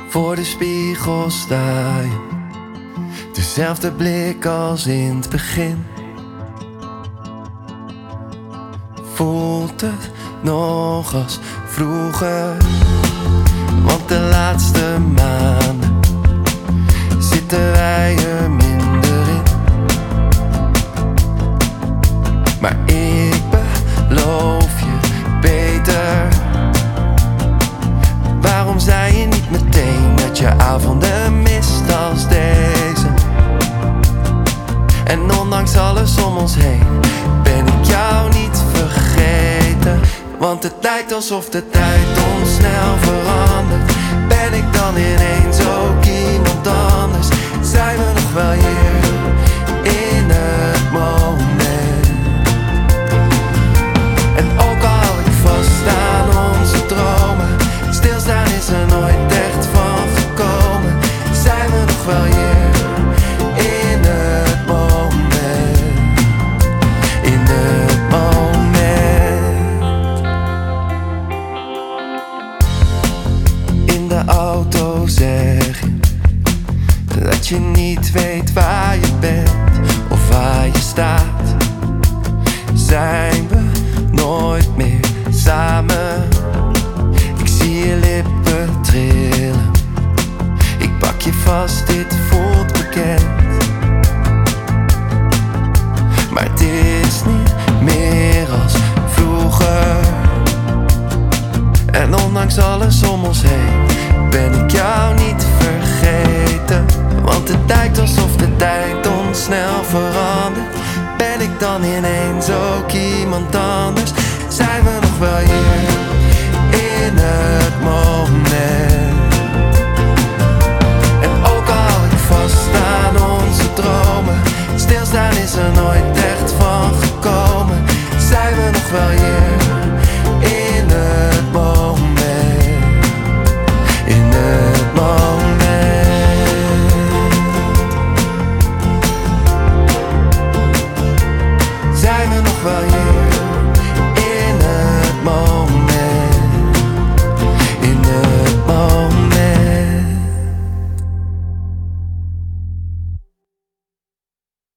Voor de spiegel sta je, dezelfde blik als in het begin. Voelt het nog als vroeger, want de laatste maanden zitten wij er minder in. Maar ik beloof je beter. Waarom zei je niet meteen dat je avonden mist als deze? En ondanks alles om ons heen ben ik jou niet vergeten. Want het lijkt alsof de tijd ons snel verandert. Ben ik dan ineens ook iemand anders? Zijn we nog wel hier in het moment? En ook al hou ik vast aan onze dromen, stilstaan is er nooit echt van gekomen. Zijn we nog wel hier in het moment? In het moment. In de auto zeg je dat je niet weet waar je bent of waar je staat. Zijn we nooit meer samen? Ik zie je lippen trillen. Ik pak je vast, dit voelt bekend. Maar het is niet meer als vroeger. En ondanks alles om ons heen ben ik jou niet vergeten. Want het lijkt alsof de tijd ons snel verandert. Ben ik dan ineens ook iemand anders? Zijn we nog wel hier